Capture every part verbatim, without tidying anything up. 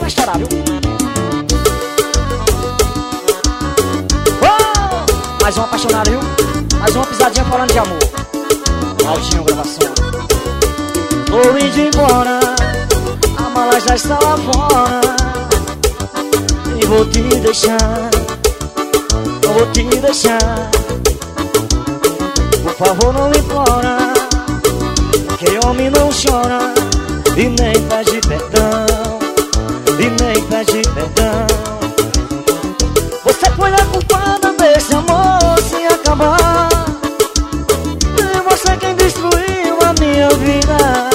vai estourar, viu? Oh, mais um apaixonado, viu? Mais uma pisadinha falando de amor. Claudinho, gravação. Tô indo embora, a mala já está lá fora, e vou te deixar, eu vou te deixar. Por favor, não implora, que homem não chora e nem pede perdão, e nem pede perdão. Você foi a culpada desse amor sem acabar, e você quem destruiu a minha vida.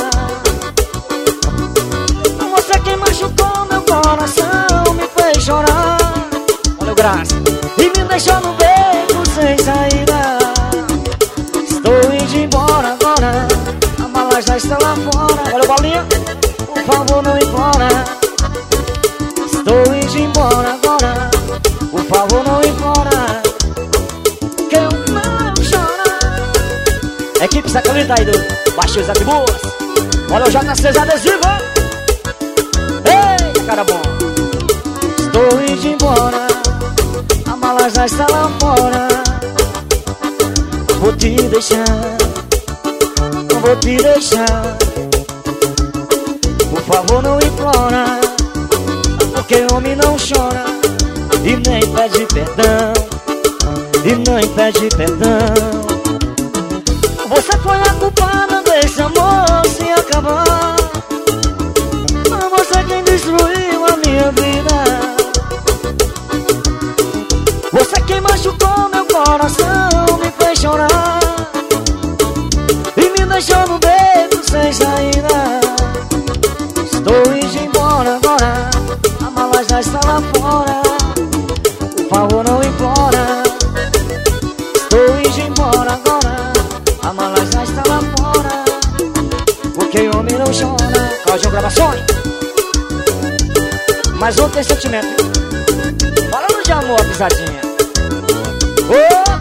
Você quem machucou meu coração, me fez chorar. Valeu, graça. E me deixou no beco sem saída. Estou indo embora agora, a mala já está lá fora. Valeu, bolinha. Por favor, não implora. Estou indo embora agora, por favor, não implora, que eu não choro. Equipe sacolita aí do Baixos Atibus. Olha o J seis adesivo. Ei, cara bom. Estou indo embora, a mala já está lá fora. Vou te deixar, não vou te deixar. Por favor, não implora, porque homem não chora e nem pede perdão, e nem pede perdão. Você foi a culpada desse amor sem acabar, você quem destruiu a minha vida. Você quem machucou meu coração, me fez chorar e me deixou no beco sem saída. Estou indo embora agora, a mala já está lá fora. Por favor, não implora. Estou indo embora agora, a mala já está lá fora, porque homem não chora. Claudinho, gravações. Mas outro tem sentimento. Falando de amor, pisadinha. Oh!